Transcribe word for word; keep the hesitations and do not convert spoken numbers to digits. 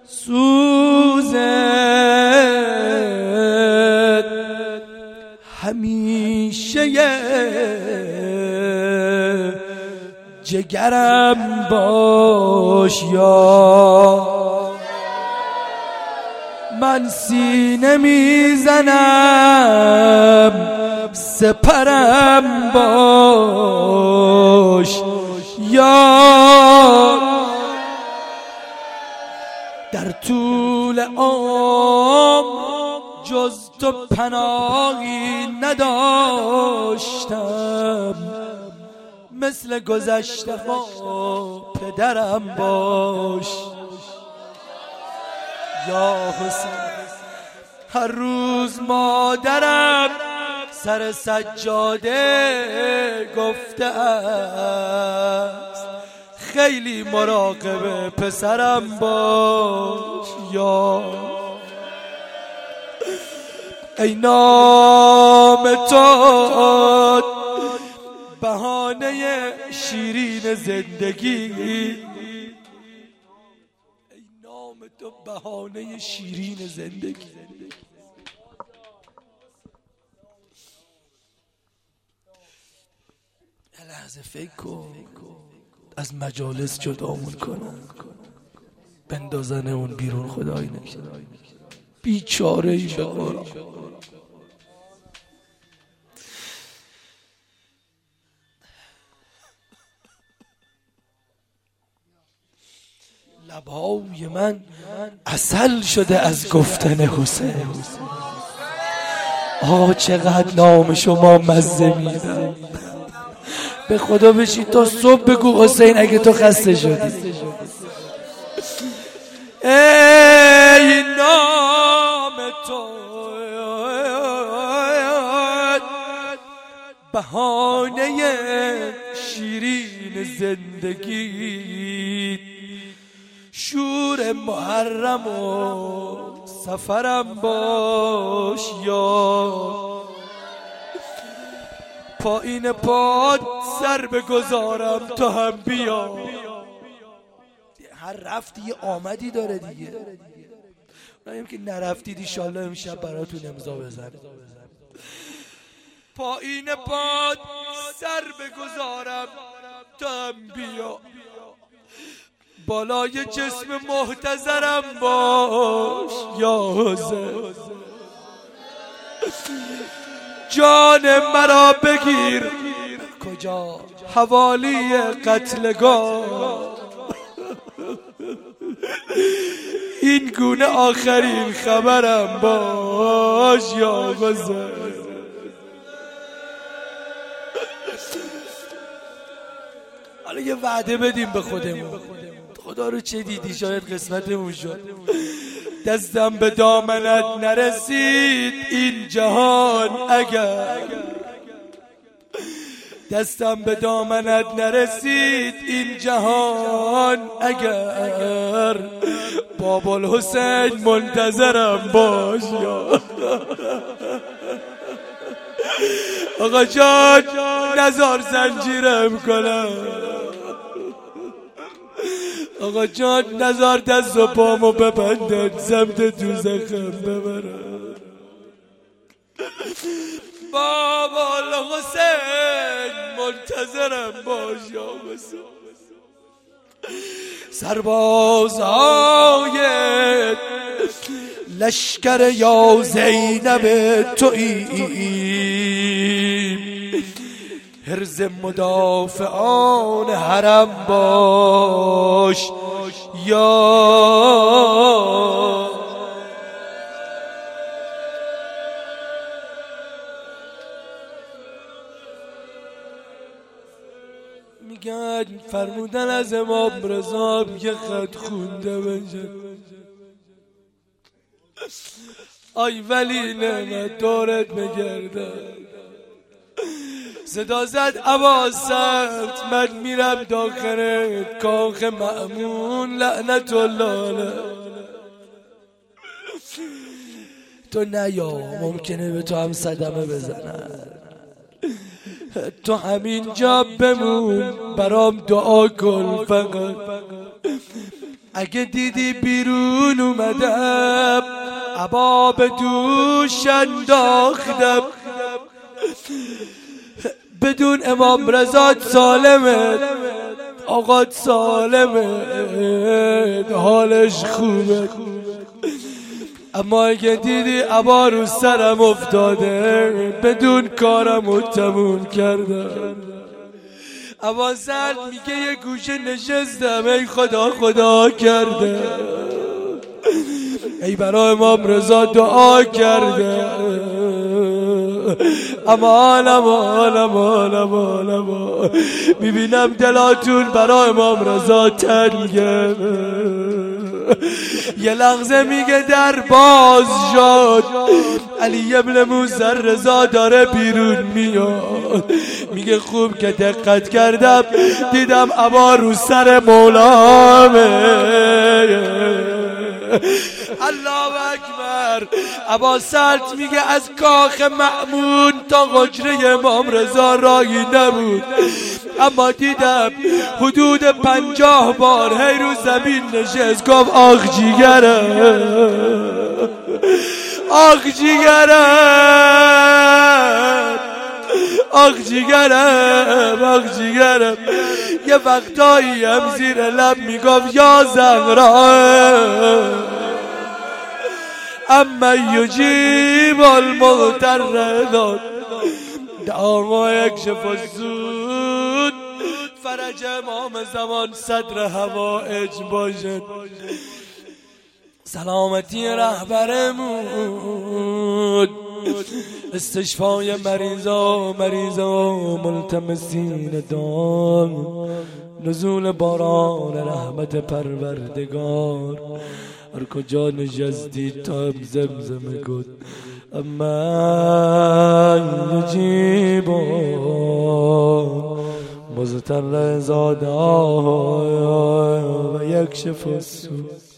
سوزت همیشه جگرم باش یا من سینه میزنم سپرم باش یا در طول عمر جز تو پناهی نداشتم مثل گذشته ها پدرم باش یا حسین. هر روز مادرم سر سجاده گفته است خیلی مراقب پسرم باش یا ای نام تو بهانه شیرین زندگی، ای نام تو بهانه شیرین زندگی. یه لحظه فکر کن از مجالس جدامون کنن بندازن اون بیرون خدایی نکنه بیچاره ای به قرآن. لبهای من عسل شده از گفتن حسین. آه چقدر نام شما مزه میدم. به خدا بشید تا صبح بگو حسین اگه تو خسته شدی. ای نام تو بهانه شیرین زندگی، شور محرم و سفرم باش یا پایین پاد سر بگذارم تا هم بیا. هر رفتی یه آمدی داره دیگه. نایم که نرفتید ایشالله امشب براتون امضا بزن. پایین پاد سر بگذارم تا هم بیا. بالای جسم محتضرم باش یا حسین. جان مرا بگیر کجا حوالی قتلگاه. این گونه آخرین خبرم باش یا حسین. حالا یه وعده بدیم به خودمون. خدا رو چه دیدی شاید قسمتمون شد. دستم به دامنت نرسید این جهان اگر، دستم به دامنت نرسید این جهان اگر، باب الحسین منتظرم باش یا آقا جان نزار زنجیرم کنم. آقا جان نزار دست و پامو ببندن سمت دوزخم ببرن. بابا الحسین منتظرم باش یا حسین. سربازای لشکر یا زینب توییم، حرز مدافعان حرم باش یا میگن فرمودن از امام رضا یه خط خونده بشه. آی ولی نعمت دارت میگردم صدا زد عباست من میرم داخل کاخ مأمون لعنت الله علیه. تو نیا ممکنه به تو هم صدمه بزنن. تو همین جا بمون برام دعا کن فقط. اگه دیدی بیرون اومدم عبا به دوش انداختم بدون امام رضا سالمه آقا سالمه حالش خوبه اما اگه دیدی عبا رو سرم افتاده بدون کارم رو تموم کردم عبا سرد میگه یه گوشه نشستم ای خدا خدا کرده ای برای امام رضا دعا کرده امان امان امان امان امان میبینم دلاتون برای امام رضا تنگه یه لحظه میگه در باز شد علی ابن موسی رضا داره بیرون میاد میگه خوب که دقت کردم دیدم عبا رو سر مولامه الله اکبر عبا سلط میگه از کاخ مأمون تا حجره امام رضا راهی نبود اما دیدم حدود پنجاه بار هی رو زمین نشست گفت آخ جیگرم آخ جیگرم آخ جیگرم آخ جیگرم یه وقتایی هم زیر لب میگفت یا زهرا اما یجیب المضطر دعا یکشف السوء فرج امام زمان صدر حوائج باشد سلامتی رهبرمون استشفای مریضا مریضا ملتمسین دام نزول باران رحمت پروردگار هر کجا نشستی تا زمزم کن اما یجیب مضطر زاده و یکشف السوء